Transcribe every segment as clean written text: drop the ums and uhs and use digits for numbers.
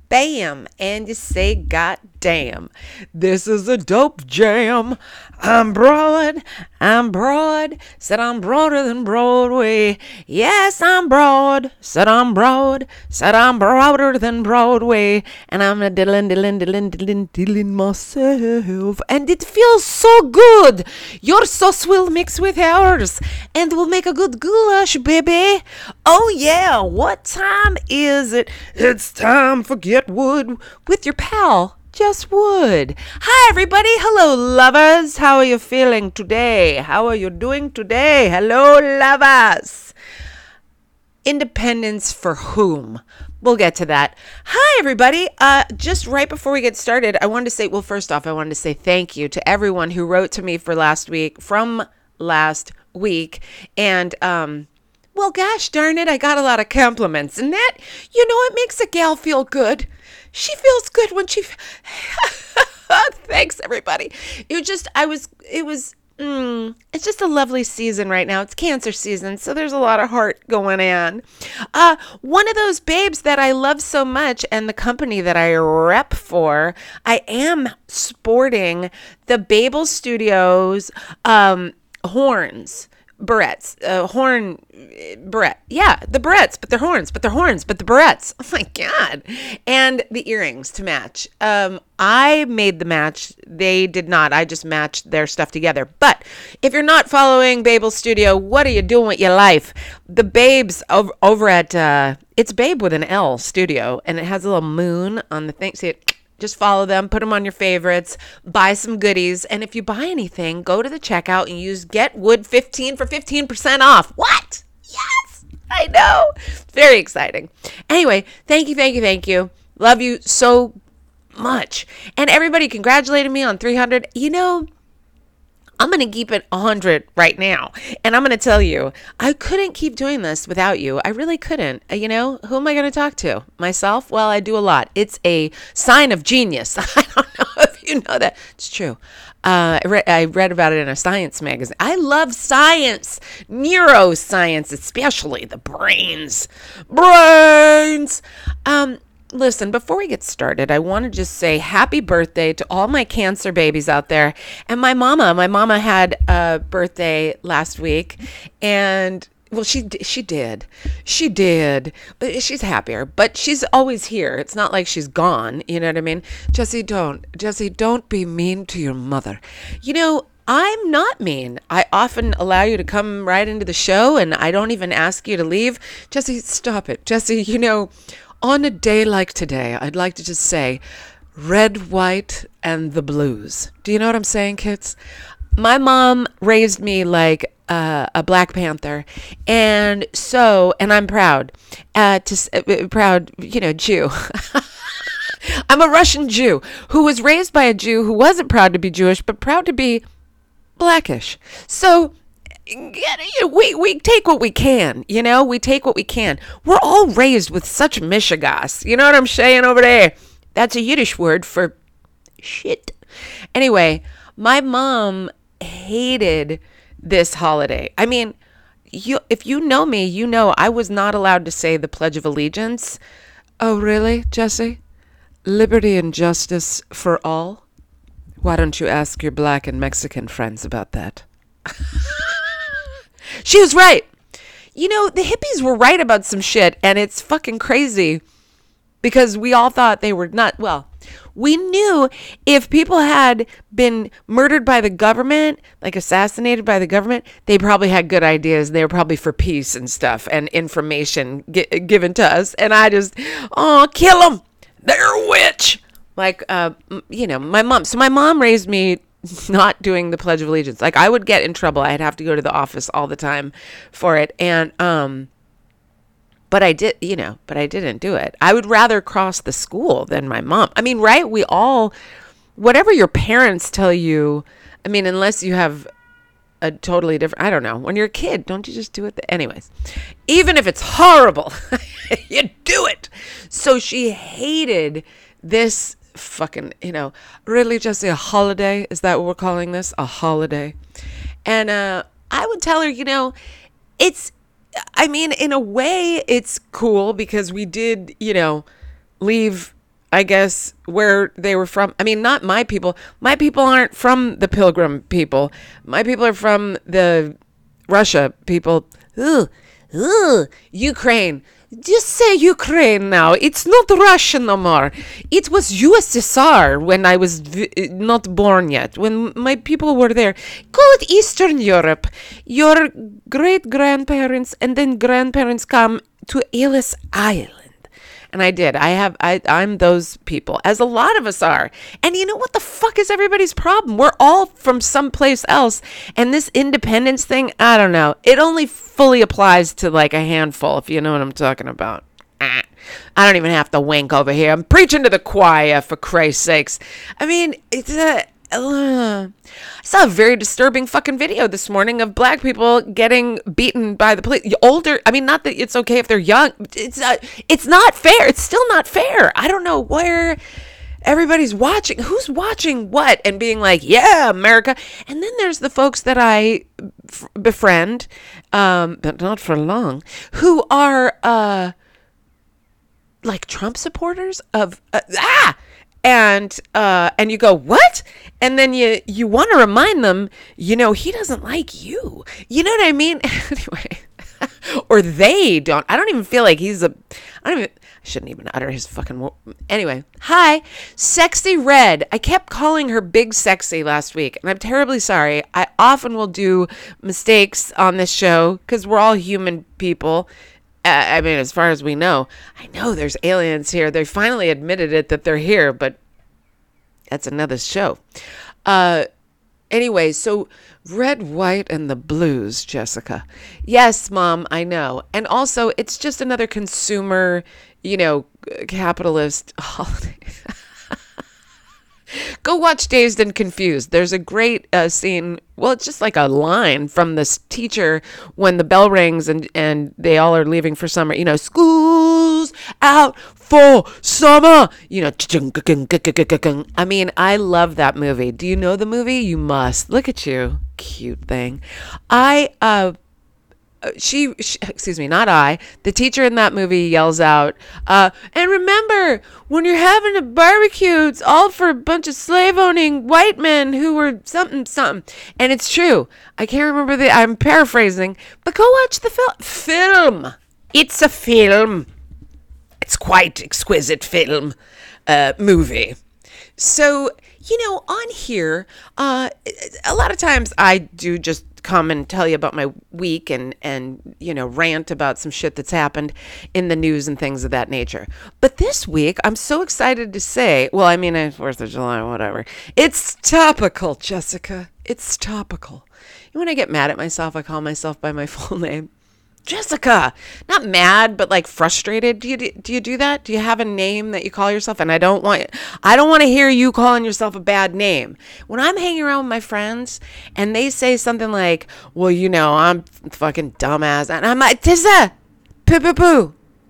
bam, and you say, God damn, this is a dope jam. I'm broad, I'm broad, said I'm broader than Broadway. Yes, I'm broad, said I'm broad, said I'm broader than Broadway. And I'm a diddling myself. And it feels so good. Your sauce will mix with ours and will make a good goulash, baby. Oh, yeah, what time is it? It's time for Get Wood with your pal, Just Wood. Hi, everybody. Hello, lovers. How are you feeling today? How are you doing today? Hello, lovers. Independence for whom? We'll get to that. Hi, everybody. Just right before we get started, I wanted to say, well, first off, I wanted to say thank you to everyone who wrote to me from last week. And, well, gosh darn it, I got a lot of compliments. And that, it makes a gal feel good. She feels good when she... Thanks, everybody. It's just a lovely season right now. It's cancer season, so there's a lot of heart going on. One of those babes that I love so much and the company that I rep for, I am sporting the Babel Studios horns. Barrettes, barrette. Yeah, the barrettes, but they're horns, but the barrettes. Oh my God. And the earrings to match. I made the match. They did not. I just matched their stuff together. But if you're not following Babel Studio, what are you doing with your life? The babes over at, it's Babe with an L Studio, and it has a little moon on the thing. See it? Just follow them, put them on your favorites, buy some goodies. And if you buy anything, go to the checkout and use Get Wood 15 for 15% off. What? Yes, I know. Very exciting. Anyway, thank you. Love you so much. And everybody congratulated me on 300. I'm going to keep it 100 right now. And I'm going to tell you, I couldn't keep doing this without you. I really couldn't. Who am I going to talk to? Myself? Well, I do a lot. It's a sign of genius. I don't know if you know that. It's true. I read about it in a science magazine. I love science, neuroscience, especially the brains. Listen, before we get started, I want to just say happy birthday to all my cancer babies out there. And my mama had a birthday last week, and well, she did, but she's happier, but she's always here. It's not like she's gone. You know what I mean? Jesse, don't be mean to your mother. I'm not mean. I often allow you to come right into the show, and I don't even ask you to leave. Jesse, stop it. Jesse, on a day like today, I'd like to just say red, white, and the blues. Do you know what I'm saying, kids? My mom raised me like a Black Panther. And I'm proud. Proud, Jew. I'm a Russian Jew who was raised by a Jew who wasn't proud to be Jewish, but proud to be Blackish. So... we take what we can, we take what we can. We're all raised with such mishigas. You know what I'm saying over there? That's a Yiddish word for shit. Anyway, my mom hated this holiday. I mean, if you know me, you know I was not allowed to say the Pledge of Allegiance. Oh, really, Jesse? Liberty and justice for all? Why don't you ask your Black and Mexican friends about that? She was right. The hippies were right about some shit, and it's fucking crazy because we all thought they were not. Well, we knew if people had been murdered by the government, like assassinated by the government, they probably had good ideas. They were probably for peace and stuff and information given to us. And I just, kill them. They're a witch. Like, my mom. So my mom raised me not doing the Pledge of Allegiance. Like, I would get in trouble. I'd have to go to the office all the time for it. And, but I didn't do it. I would rather cross the school than my mom. I mean, right? We all, whatever your parents tell you, I mean, unless you have a totally different, I don't know. When you're a kid, don't you just do it? Anyways, even if it's horrible, you do it. So she hated this fucking, really, Jesse, a holiday? Is that what we're calling this? A holiday? And I would tell her, in a way, it's cool because we did, leave I guess, where they were from. I mean, not my people. My people aren't from the Pilgrim people. My people are from the Russia people. Ugh, Ukraine. Just say Ukraine now. It's not Russia no more. It was USSR when I was not born yet, when my people were there. Call it Eastern Europe. Your great-grandparents and then grandparents come to Ellis Island. And I did. I'm those people, as a lot of us are. And you know what the fuck is everybody's problem? We're all from someplace else. And this independence thing, I don't know. It only fully applies to like a handful, if you know what I'm talking about. I don't even have to wink over here. I'm preaching to the choir, for Christ's sakes. I mean, I saw a very disturbing fucking video this morning of black people getting beaten by the police. Older, I mean, not that it's okay if they're young. It's not fair. It's still not fair. I don't know where everybody's watching. Who's watching what and being like, yeah, America. And then there's the folks that I befriend, but not for long, who are like Trump supporters of and you go, what? And then you want to remind them, you know, he doesn't like you. You know what I mean? Anyway, or they don't. I don't even feel like I shouldn't even utter his fucking. Anyway, hi, Sexy Red. I kept calling her Big Sexy last week, and I'm terribly sorry. I often will do mistakes on this show because we're all human people. I mean, as far as we know, I know there's aliens here. They finally admitted it that they're here, but that's another show. Anyway, so Red, White, and the Blues, Jessica. Yes, Mom, I know. And also, it's just another consumer, capitalist holiday. Go watch Dazed and Confused. There's a great scene. Well, it's just like a line from this teacher when the bell rings and they all are leaving for summer. School's out for summer. I mean, I love that movie. Do you know the movie? You must. Look at you. Cute thing. The teacher in that movie yells out, and remember, when you're having a barbecue, it's all for a bunch of slave-owning white men who were something. And it's true. I can't remember I'm paraphrasing, but go watch the film. It's a film. It's quite exquisite film, movie. So, on here, a lot of times I do just come and tell you about my week and rant about some shit that's happened in the news and things of that nature. But this week, I'm so excited to say, well, I mean, 4th of July, whatever. It's topical, Jessica. It's topical. When I get mad at myself, I call myself by my full name. Jessica, not mad, but like frustrated. Do you do that? Do you have a name that you call yourself? And I don't want to hear you calling yourself a bad name. When I'm hanging around with my friends and they say something like, well, I'm fucking dumbass. And I'm like, Tissa, poo.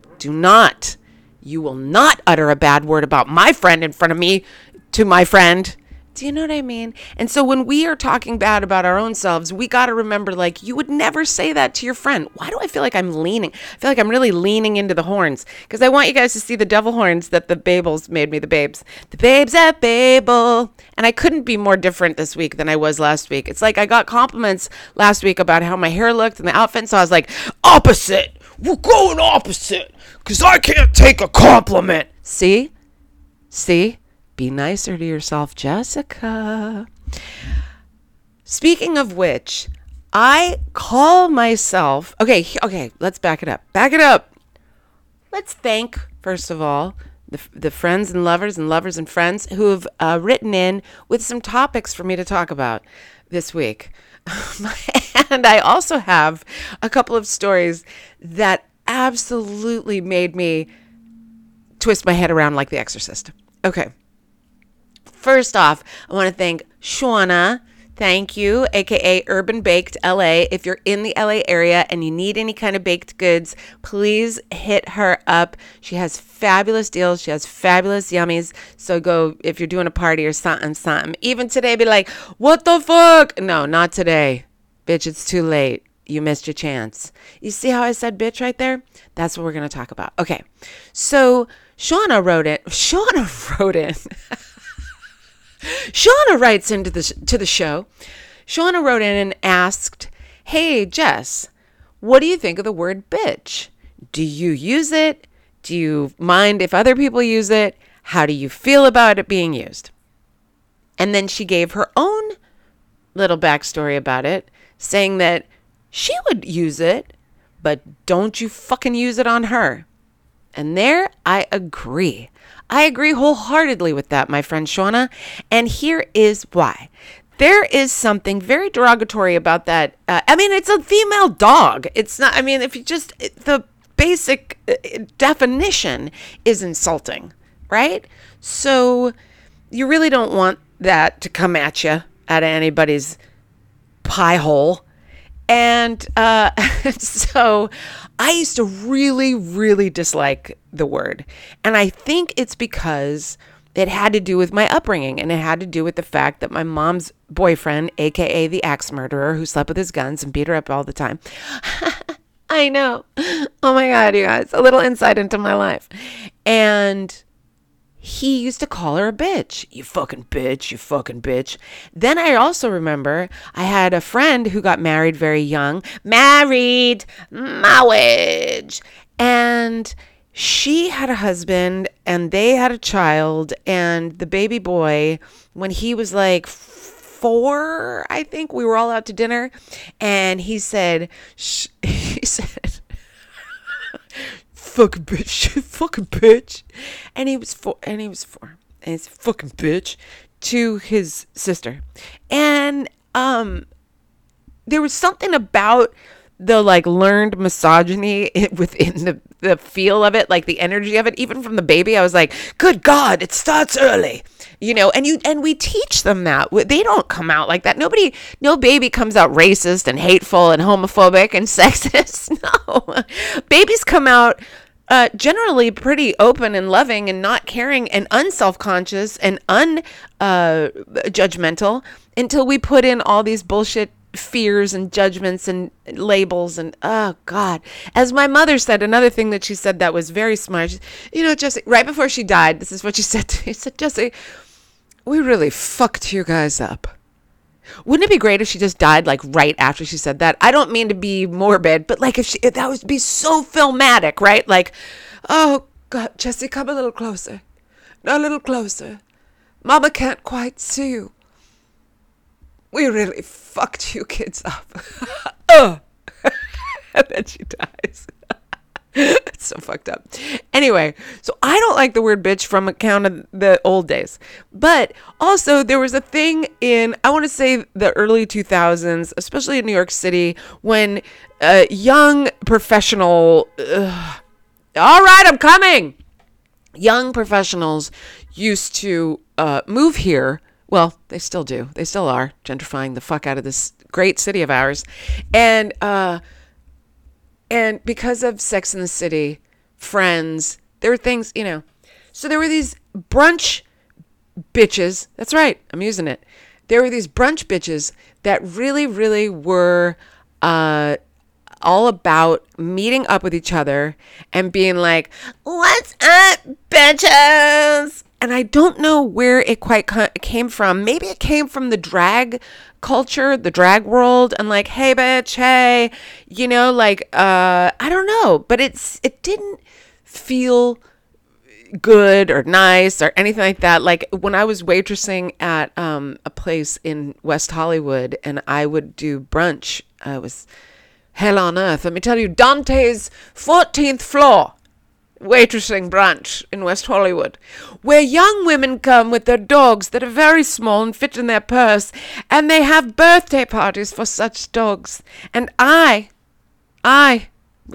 You will not utter a bad word about my friend in front of me to my friend. Do you know what I mean? And so when we are talking bad about our own selves, we got to remember, like, you would never say that to your friend. Why do I feel like I'm leaning? I feel like I'm really leaning into the horns because I want you guys to see the devil horns that the Babels made me, the babes. The babes at Babel. And I couldn't be more different this week than I was last week. It's like I got compliments last week about how my hair looked and the outfit. So I was like, opposite. We're going opposite because I can't take a compliment. See? Be nicer to yourself, Jessica. Speaking of which, I call myself... Okay, let's back it up. Let's thank, first of all, the friends and lovers and friends who have written in with some topics for me to talk about this week. And I also have a couple of stories that absolutely made me twist my head around like The Exorcist. Okay. First off, I want to thank Shauna. Thank you, aka Urban Baked LA. If you're in the LA area and you need any kind of baked goods, please hit her up. She has fabulous deals. She has fabulous yummies. So go, if you're doing a party or something. Even today, be like, what the fuck? No, not today. Bitch, it's too late. You missed your chance. You see how I said bitch right there? That's what we're going to talk about. Okay. So Shauna wrote in. Shauna writes into the show. Shauna wrote in and asked, "Hey, Jess, what do you think of the word bitch? Do you use it? Do you mind if other people use it? How do you feel about it being used?" And then she gave her own little backstory about it, saying that she would use it, but don't you fucking use it on her. And there I agree. I agree wholeheartedly with that, my friend Shauna. And here is why. There is something very derogatory about that. It's a female dog. It's not, if you just, the basic definition is insulting, right? So you really don't want that to come at you out of anybody's pie hole. And so I used to really, really dislike the word. And I think it's because it had to do with my upbringing, and it had to do with the fact that my mom's boyfriend, aka the axe murderer who slept with his guns and beat her up all the time. I know. Oh my God, you guys, a little insight into my life. And he used to call her a bitch. You fucking bitch, you fucking bitch. Then I also remember I had a friend who got married very young. Marriage. And she had a husband and they had a child, and the baby boy, when he was like 4, I think, we were all out to dinner, and he said, fucking bitch. And he was 4. And he's fucking bitch to his sister. And there was something about the learned misogyny within the feel of it, like the energy of it, even from the baby. I was like, good God, it starts early. And we teach them that. They don't come out like that. No baby comes out racist and hateful and homophobic and sexist. No. Babies come out generally pretty open and loving and not caring and unself-conscious and judgmental until we put in all these bullshit fears and judgments and labels. And oh God, as my mother said, another thing that she said that was very smart, Jesse, right before she died, this is what she said to me. She said, Jesse, we really fucked you guys up. Wouldn't it be great if she just died right after she said that? I don't mean to be morbid, but if that would be so filmatic, right? Oh God, Jesse, come a little closer. A little closer. Mama can't quite see you. We really fucked you kids up. Oh. And then she dies. It's so fucked up. Anyway, so I don't like the word bitch from account of the old days. But also there was a thing in, I want to say, the early 2000s, especially in New York City, when young professional... all right, I'm coming! Young professionals used to move here. Well, they still do. They still are gentrifying the fuck out of this great city of ours. And because of Sex and the City, Friends, there were things, So there were these brunch bitches. That's right. I'm using it. There were these brunch bitches that really, really were all about meeting up with each other and being like, what's up, bitches? And I don't know where it quite came from. Maybe it came from the drag culture, the drag world, and hey, bitch, hey, I don't know, but it didn't feel good or nice or anything like that. When I was waitressing at a place in West Hollywood and I would do brunch, it was hell on earth. Let me tell you, Dante's 14th floor. Waitressing brunch in West Hollywood, where young women come with their dogs that are very small and fit in their purse, and they have birthday parties for such dogs. And I am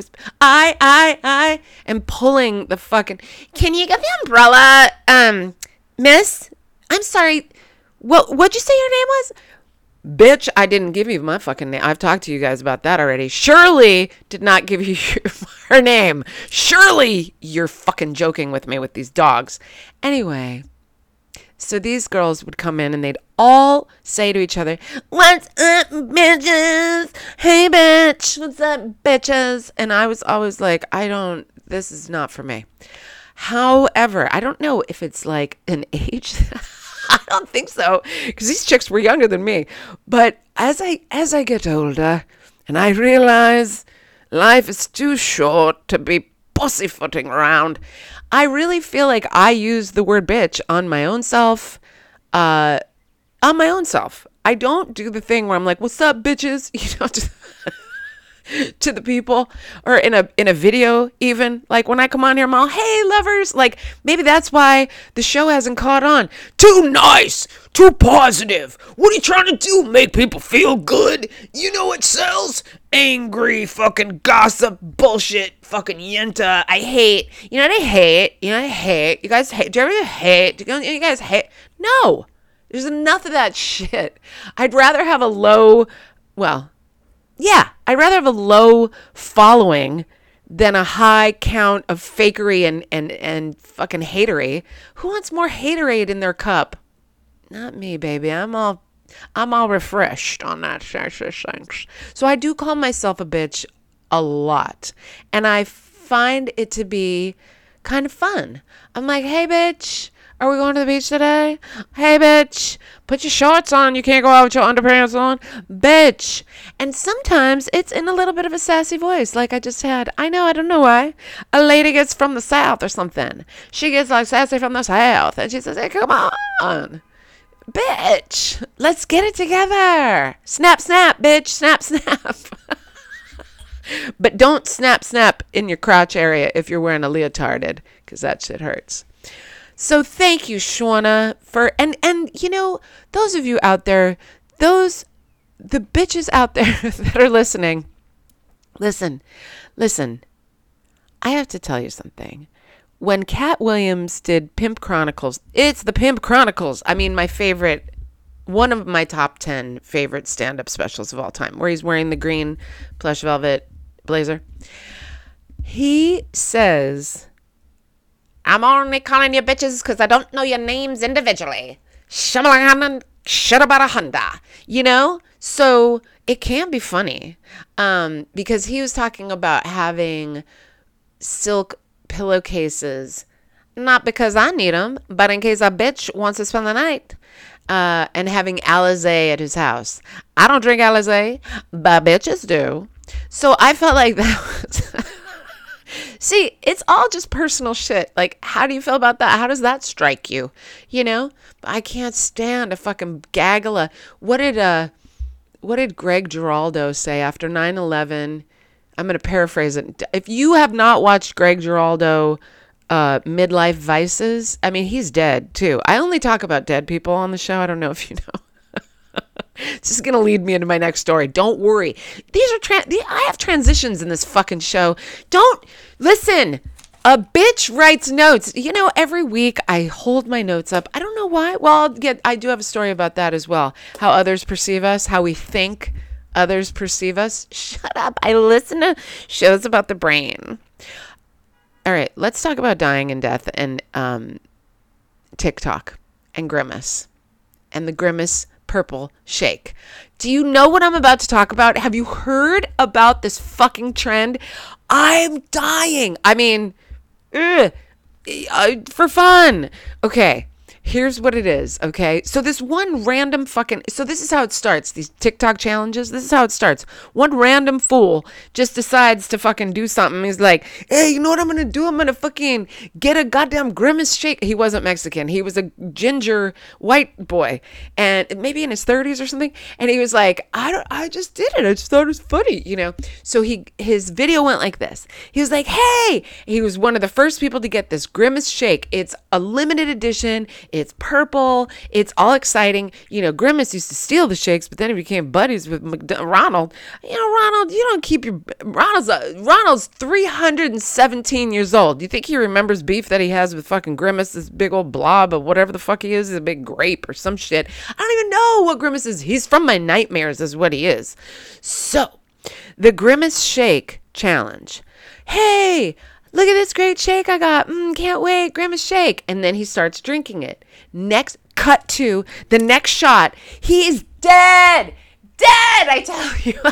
pulling the fucking, can you get the umbrella, miss? I'm sorry, what'd you say your name was? Bitch, I didn't give you my fucking name. I've talked to you guys about that already. Shirley did not give you her name. Shirley, you're fucking joking with me with these dogs. Anyway, So these girls would come in and they'd all say to each other, "What's up, bitches? Hey, bitch. What's up, bitches?" And I was always like, this is not for me. However, I don't know if it's like an age. I don't think so, because these chicks were younger than me. But as I get older and I realize life is too short to be pussyfooting around, I really feel like I use the word bitch on my own self. I don't do the thing where I'm like, "What's up, bitches?" To the people, or in a video, even like when I come on here, I'm all, "Hey, lovers." Like, maybe that's why the show hasn't caught on. Too nice, too positive. What are you trying to do? Make people feel good? You know what sells? Angry fucking gossip bullshit fucking yenta. I hate. You hate. You guys hate. Do you ever hate? You guys hate? No, there's enough of that shit. I'd rather have a low following than a high count of fakery and fucking hatery. Who wants more haterade in their cup? Not me, baby. I'm all refreshed on that. Thanks. So I do call myself a bitch a lot, and I find it to be kind of fun. I'm like, "Hey, bitch. Are we going to the beach today? Hey, bitch, put your shorts on. You can't go out with your underpants on. Bitch." And sometimes it's in a little bit of a sassy voice, like I just had. I don't know why. A lady gets from the South or something. She gets like sassy from the South. And she says, "Hey, come on. Bitch, let's get it together. Snap, snap, bitch. Snap, snap." But don't snap, snap in your crotch area if you're wearing a leotarded, because that shit hurts. So thank you, Shauna, for and those of you out there, the bitches out there that are listening, listen. I have to tell you something. When Cat Williams did Pimp Chronicles, it's the Pimp Chronicles. I mean, one of my top 10 favorite stand-up specials of all time, where he's wearing the green plush velvet blazer. He says, "I'm only calling you bitches because I don't know your names individually. Shut about a Honda." So it can be funny, because he was talking about having silk pillowcases, not because I need them, but in case a bitch wants to spend the night, and having Alizé at his house. I don't drink Alizé, but bitches do. So I felt like that was... See, it's all just personal shit. Like, how do you feel about that? How does that strike you? I can't stand a fucking gaggle of... What did Greg Giraldo say after 9/11? I'm going to paraphrase it. If you have not watched Greg Giraldo Midlife Vices, I mean, he's dead too. I only talk about dead people on the show. I don't know if you know. It's just going to lead me into my next story. Don't worry. I have transitions in this fucking show. Don't listen. A bitch writes notes. Every week I hold my notes up. I don't know why. Well, I do have a story about that as well. How others perceive us, how we think others perceive us. Shut up. I listen to shows about the brain. All right, let's talk about dying and death and TikTok and Grimace and the Grimace purple shake. Do you know what I'm about to talk about? Have you heard about this fucking trend? I'm dying. I mean, for fun. Okay. Here's what it is, okay? So this one random so this is how it starts, these TikTok challenges. This is how it starts. One random fool just decides to fucking do something. He's like, "Hey, you know what I'm going to do? I'm going to fucking get a goddamn Grimace shake." He wasn't Mexican. He was a ginger white boy, and maybe in his 30s or something. And he was like, I just did it. I just thought it was funny, So his video went like this. He was like, "Hey," he was one of the first people to get this Grimace shake. It's a limited edition. It's purple. It's all exciting. Grimace used to steal the shakes, but then he became buddies with Ronald. Ronald, you don't keep your... Ronald's 317 years old. Do you think he remembers beef that he has with fucking Grimace, this big old blob of whatever the fuck he is? He's a big grape or some shit. I don't even know what Grimace is. He's from my nightmares is what he is. So, the Grimace Shake Challenge. "Hey, look at this great shake I got. Can't wait. Grimace shake." And then he starts drinking it. Next, cut to the next shot. He is dead. Dead, I tell you.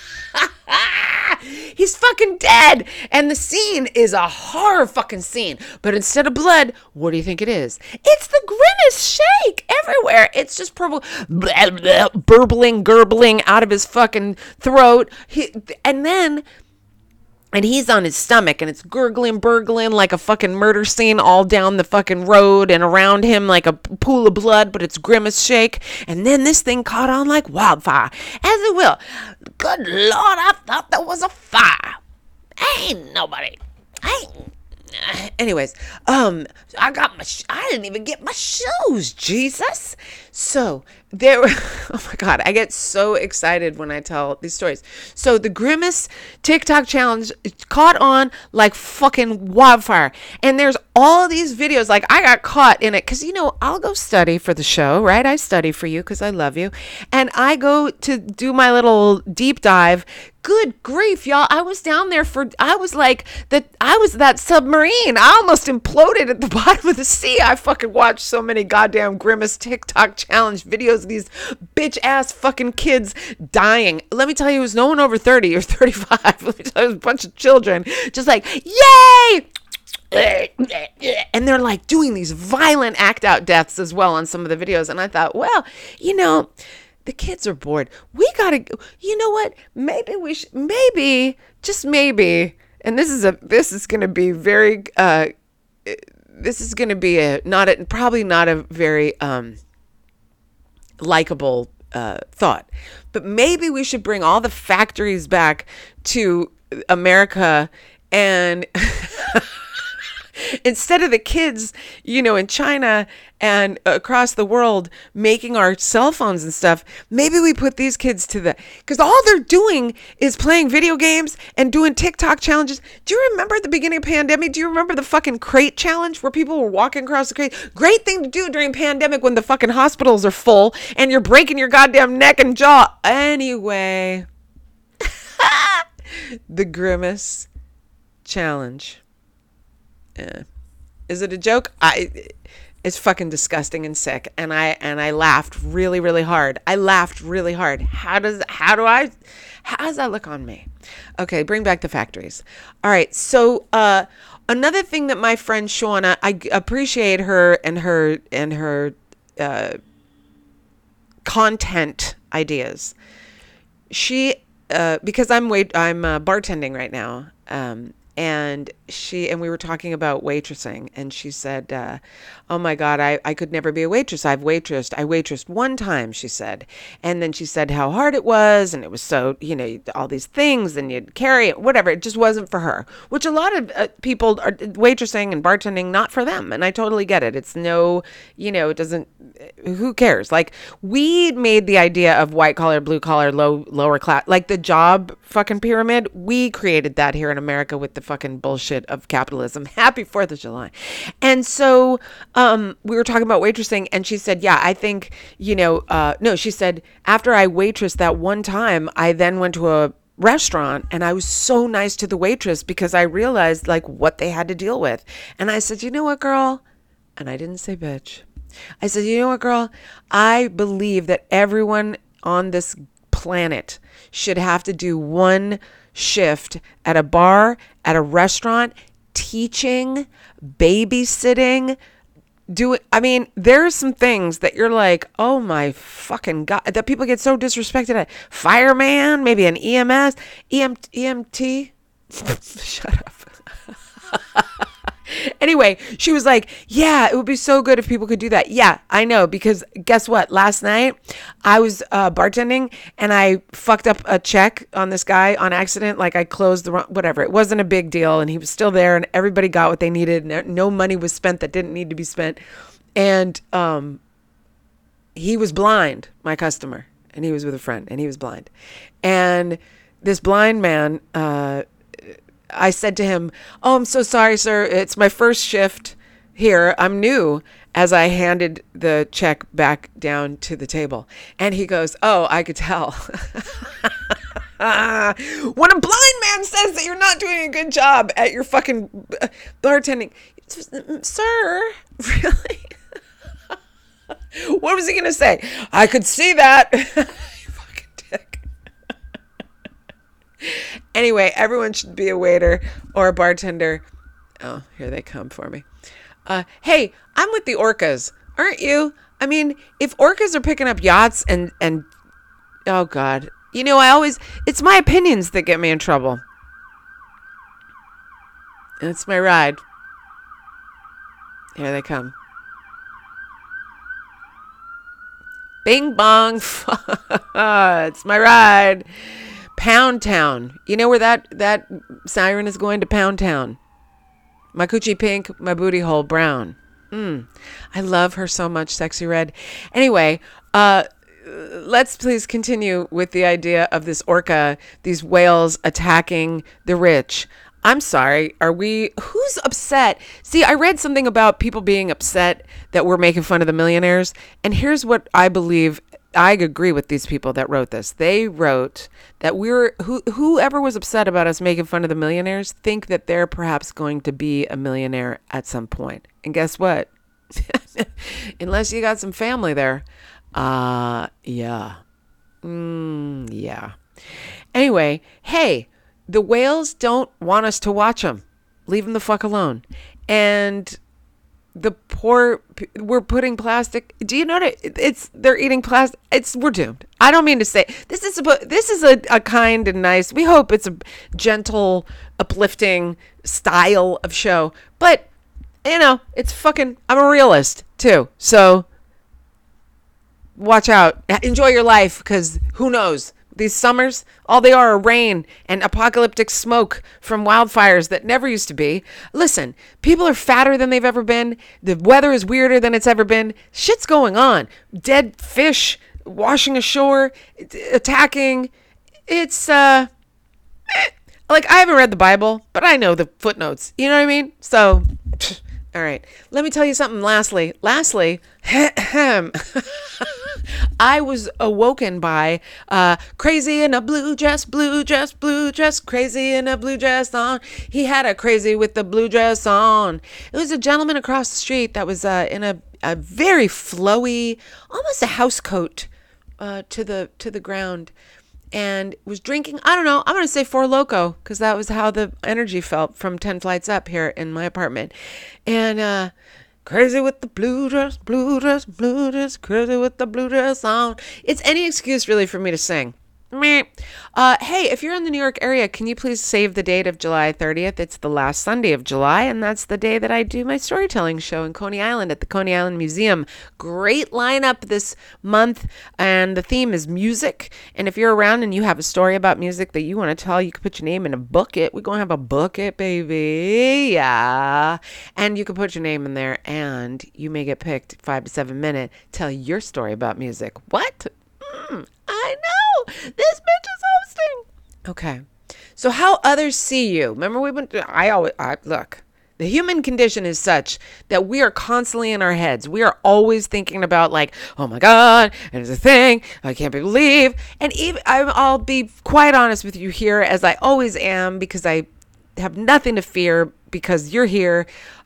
He's fucking dead. And the scene is a horror fucking scene. But instead of blood, what do you think it is? It's the grimace shake everywhere. It's just purple, blah, blah, burbling, gurgling out of his fucking throat. And he's on his stomach, and it's gurgling, burgling like a fucking murder scene all down the fucking road and around him like a pool of blood, but it's grimace shake. And then this thing caught on like wildfire, as it will. Good Lord, I thought there was a fire. Anyways, I didn't even get my shoes, Jesus. So oh my God, I get so excited when I tell these stories. So the Grimace TikTok challenge caught on like fucking wildfire. And there's all these videos, like I got caught in it because, I'll go study for the show, right? I study for you because I love you. And I go to do my little deep dive. Good grief, y'all. I was down there I was that submarine. I almost imploded at the bottom of the sea. I fucking watched so many goddamn Grimace TikTok challenge videos of these bitch ass fucking kids dying. Let me tell you, it was no one over 30 or 35. Let me tell you, it was a bunch of children just like, yay! And they're like doing these violent act out deaths as well on some of the videos. And I thought, well, the kids are bored. We gotta, you know what? Maybe just maybe. And this is going to be very, this is going to be probably not a very likable thought. But maybe we should bring all the factories back to America and instead of the kids, in China and across the world making our cell phones and stuff, maybe we put these kids because all they're doing is playing video games and doing TikTok challenges. Do you remember at the beginning of pandemic? Do you remember the fucking crate challenge where people were walking across the crate? Great thing to do during pandemic when the fucking hospitals are full and you're breaking your goddamn neck and jaw. Anyway, the Grimace challenge. Is it a joke? It's fucking disgusting and sick. And I laughed really, really hard. How does that look on me? Okay, bring back the factories. All right. So, another thing that my friend Shauna, I appreciate her and her content ideas. She, because I'm bartending right now. And we were talking about waitressing, and she said, oh my God, I could never be a waitress. I waitressed one time, she said. And then she said how hard it was. And it was so, all these things and you'd carry it, whatever. It just wasn't for her, which a lot of people are waitressing and bartending, not for them. And I totally get it. It's no, it doesn't, who cares? Like we made the idea of white collar, blue collar, lower class, like the job fucking pyramid. We created that here in America with the fucking bullshit of capitalism. Happy 4th of July. And so we were talking about waitressing, and she said, yeah, I think, no, she said, after I waitressed that one time, I then went to a restaurant and I was so nice to the waitress because I realized like what they had to deal with. And I said, you know what, girl? And I didn't say bitch. I said, you know what, girl? I believe that everyone on this planet should have to do one shift at a bar, at a restaurant, teaching, babysitting, there are some things that you're like, oh my fucking God, that people get so disrespected at. Fireman, maybe an EMT. Shut up. Anyway, she was like, yeah, it would be so good if people could do that. Yeah, I know, because guess what? Last night I was bartending and I fucked up a check on this guy on accident. Like I closed the wrong, whatever. It wasn't a big deal and he was still there and everybody got what they needed. No money was spent that didn't need to be spent. And he was blind, my customer, and he was with a friend and he was blind. And this blind man, I said to him, oh, I'm so sorry, sir. It's my first shift here. I'm new, as I handed the check back down to the table. And he goes, oh, I could tell. When a blind man says that you're not doing a good job at your fucking bartending, sir, really? What was he going to say? I could see that. You fucking dick. Anyway, everyone should be a waiter or a bartender. Oh, here they come for me. Hey, I'm with the orcas. Aren't you? I mean, if orcas are picking up yachts and oh God, it's my opinions that get me in trouble. And it's my ride. Here they come. Bing bong. It's my ride. Pound Town. You know where that siren is going? To Pound Town. My coochie pink, my booty hole brown. I love her so much, Sexy Red. Anyway, let's please continue with the idea of this orca, these whales attacking the rich. I'm sorry. Who's upset? See, I read something about people being upset that we're making fun of the millionaires. And here's what I believe. I agree with these people that wrote this. They wrote that whoever was upset about us making fun of the millionaires think that they're perhaps going to be a millionaire at some point. And guess what? Unless you got some family there. Yeah. Yeah. Anyway, hey, the whales don't want us to watch them. Leave them the fuck alone. And we're putting plastic. Do you know that they're eating plastic? We're doomed. I don't mean to say this is a kind and nice. We hope it's a gentle, uplifting style of show. But it's fucking. I'm a realist too. So watch out. Enjoy your life, because who knows? These summers, all they are rain and apocalyptic smoke from wildfires that never used to be. Listen, people are fatter than they've ever been. The weather is weirder than it's ever been. Shit's going on. Dead fish washing ashore, attacking. It's, like, I haven't read the Bible, but I know the footnotes. You know what I mean? So, all right. Let me tell you something lastly, I was awoken by crazy in a blue dress, crazy in a blue dress on. He had a crazy with the blue dress on. It was a gentleman across the street that was in a very flowy, almost a house coat to the ground, and was drinking, I don't know, I'm going to say Four Loko, because that was how the energy felt from 10 flights up here in my apartment. And crazy with the blue dress, crazy with the blue dress on. It's any excuse really for me to sing. Meh. Hey, if you're in the New York area, can you please save the date of July 30th? It's the last Sunday of July, and that's the day that I do my storytelling show in Coney Island at the Coney Island Museum. Great lineup this month, and the theme is music. And if you're around and you have a story about music that you want to tell, you can put your name in a bucket. We're going to have a bucket, baby. Yeah. And you can put your name in there, and you may get picked 5 to 7 minutes. Tell your story about music. What? I know. This bitch is hosting. Okay. So how others see you. Remember look, the human condition is such that we are constantly in our heads. We are always thinking about, like, oh my God, and it's a thing. I can't believe. And even I'll be quite honest with you here, as I always am, because I have nothing to fear because you're here.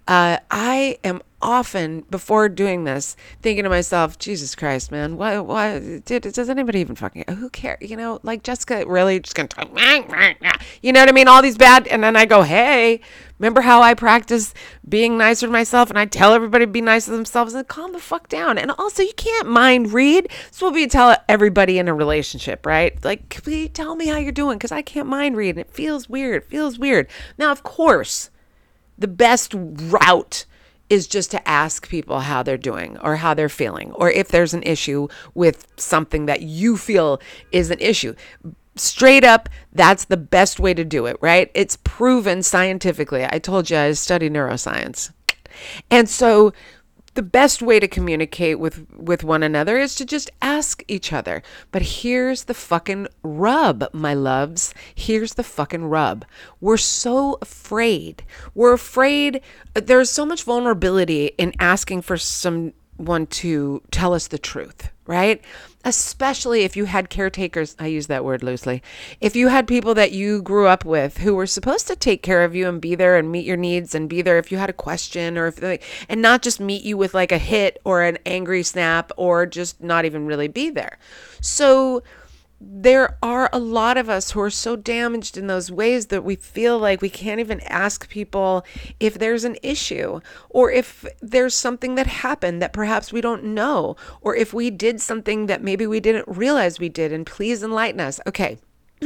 I am often, before doing this, thinking to myself, Jesus Christ, man, why does anybody even fucking, who cares? Like, Jessica really just gonna talk, you know what I mean? All these bad, and then I go, hey, remember how I practice being nicer to myself, and I tell everybody to be nice to themselves, and calm the fuck down. And also, you can't mind read. This will be tell everybody in a relationship, right? Like, please tell me how you're doing, because I can't mind read, and it feels weird. Now, of course, the best route is just to ask people how they're doing or how they're feeling, or if there's an issue with something that you feel is an issue. Straight up, that's the best way to do it, right? It's proven scientifically. I told you I study neuroscience. And so the best way to communicate with one another is to just ask each other. But here's the fucking rub, my loves. Here's the fucking rub. We're so afraid. We're afraid. There's so much vulnerability in asking for some want to tell us the truth, right? Especially if you had caretakers. I use that word loosely. If you had people that you grew up with who were supposed to take care of you and be there and meet your needs and be there if you had a question, or and not just meet you with like a hit or an angry snap, or just not even really be there. So there are a lot of us who are so damaged in those ways that we feel like we can't even ask people if there's an issue, or if there's something that happened that perhaps we don't know, or if we did something that maybe we didn't realize we did, and please enlighten us. Okay.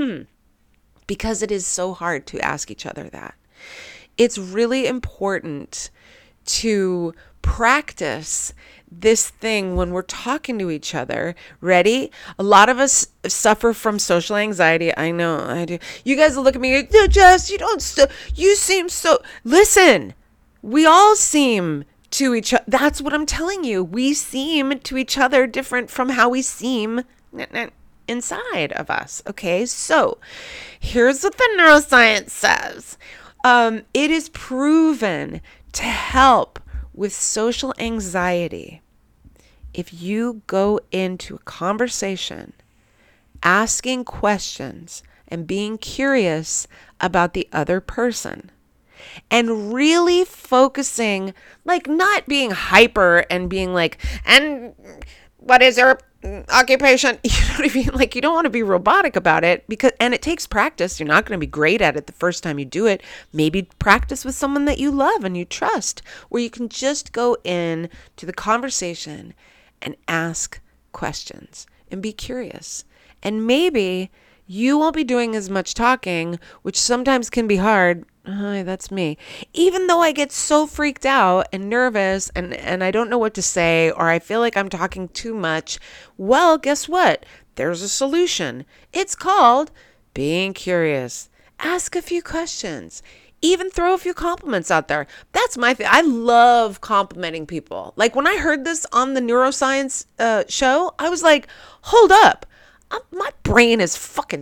Because it is so hard to ask each other that. It's really important to practice this thing when we're talking to each other. Ready? A lot of us suffer from social anxiety. I know I do. You guys will look at me, Jess, you seem so, listen, we all seem to each other. That's what I'm telling you. We seem to each other different from how we seem inside of us. Okay. So here's what the neuroscience says. It is proven to help with social anxiety if you go into a conversation asking questions and being curious about the other person, and really focusing, like not being hyper and being like, and what is your occupation? You know what I mean? Like, you don't want to be robotic about it, and it takes practice. You're not going to be great at it the first time you do it. Maybe practice with someone that you love and you trust, where you can just go in to the conversation and ask questions and be curious. And maybe you won't be doing as much talking, which sometimes can be hard. That's me. Even though I get so freaked out and nervous and I don't know what to say, or I feel like I'm talking too much. Well, guess what? There's a solution. It's called being curious. Ask a few questions. Even throw a few compliments out there. That's my thing. I love complimenting people. Like when I heard this on the neuroscience show, I was like, hold up. My brain is fucking,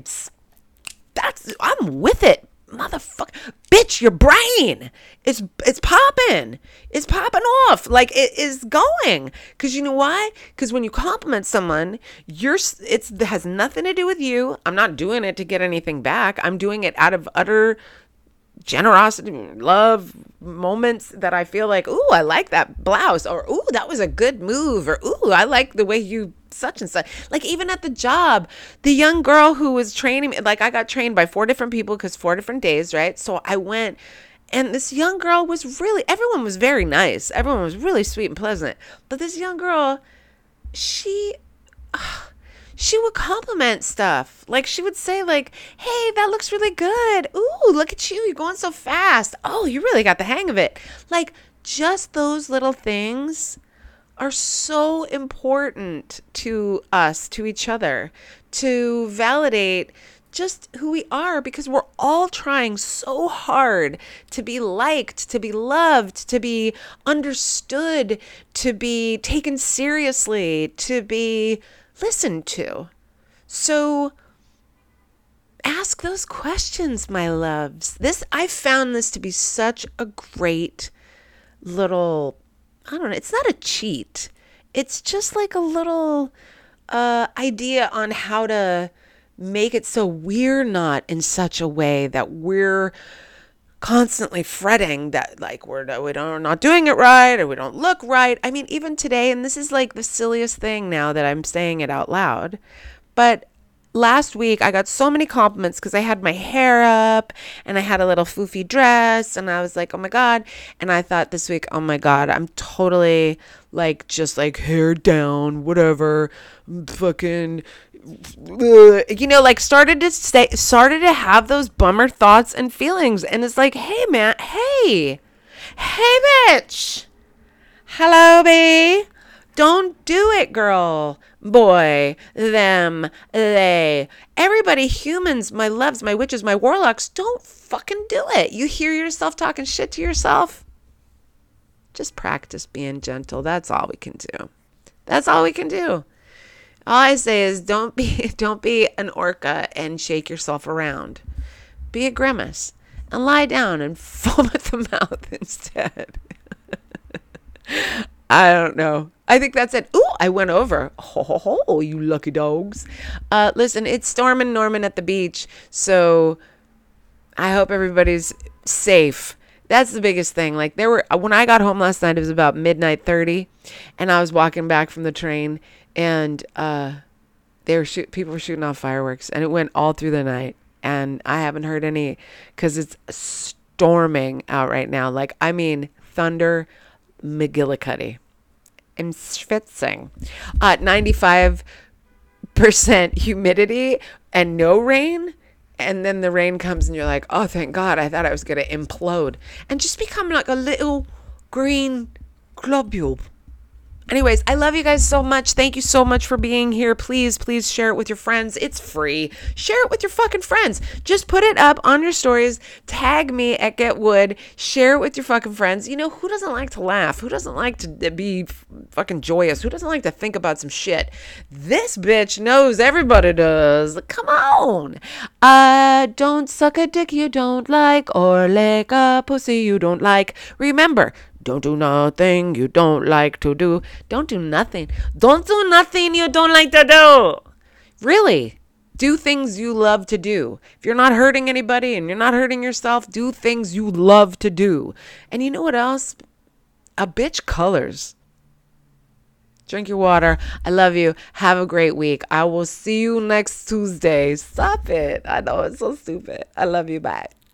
I'm with it. Motherfucker, bitch, your brain it's popping. It's popping off. Like it is going. Because you know why? Because when you compliment someone, it has nothing to do with you. I'm not doing it to get anything back. I'm doing it out of utter generosity, love, moments that I feel like, ooh, I like that blouse, or ooh, that was a good move, or ooh, I like the way you such and such. Like even at the job, the young girl who was training me, like I got trained by 4 different people because 4 different days, right? So I went, and this young girl was really, everyone was very nice. Everyone was really sweet and pleasant. But this young girl, she would compliment stuff. Like she would say like, hey, that looks really good. Ooh, look at you. You're going so fast. Oh, you really got the hang of it. Like just those little things are so important to us, to each other, to validate just who we are, because we're all trying so hard to be liked, to be loved, to be understood, to be taken seriously, to be listened to. So ask those questions, my loves. I found this to be such a great little, I don't know, it's not a cheat. It's just like a little idea on how to make it so we're not in such a way that we're constantly fretting that like we're not doing it right, or we don't look right. I mean, even today, and this is like the silliest thing now that I'm saying it out loud, but last week I got so many compliments because I had my hair up and I had a little foofy dress, and I was like, oh my God. And I thought this week, oh my God, I'm totally like just like hair down, whatever, fucking, like started to have those bummer thoughts and feelings. And it's like, hey man, hey bitch, hello B, don't do it, girl, boy, them, they, everybody, humans, my loves, my witches, my warlocks, don't fucking do it. You hear yourself talking shit to yourself? Just practice being gentle. That's all we can do. That's all we can do. All I say is don't be an orca and shake yourself around. Be a grimace and lie down and foam at the mouth instead. I don't know. I think that's it. Ooh, I went over. Ho, ho, ho, you lucky dogs. Listen, it's storming Norman at the beach. So I hope everybody's safe. That's the biggest thing. Like when I got home last night, it was about midnight 30, and I was walking back from the train, and people were shooting off fireworks, and it went all through the night. And I haven't heard any because it's storming out right now. Like, I mean, thunder, McGillicuddy. I'm schwitzing. 95% humidity and no rain. And then the rain comes and you're like, oh, thank God. I thought I was going to implode and just become like a little green globule. Anyways, I love you guys so much. Thank you so much for being here. Please, please share it with your friends. It's free. Share it with your fucking friends. Just put it up on your stories. Tag me at Get Wood. Share it with your fucking friends. You know, who doesn't like to laugh? Who doesn't like to be fucking joyous? Who doesn't like to think about some shit? This bitch knows everybody does. Come on. Don't suck a dick you don't like or lick a pussy you don't like. Remember, don't do nothing you don't like to do. Don't do nothing. Don't do nothing you don't like to do. Really. Do things you love to do. If you're not hurting anybody and you're not hurting yourself, do things you love to do. And you know what else? A bitch colors. Drink your water. I love you. Have a great week. I will see you next Tuesday. Stop it. I know it's so stupid. I love you. Bye.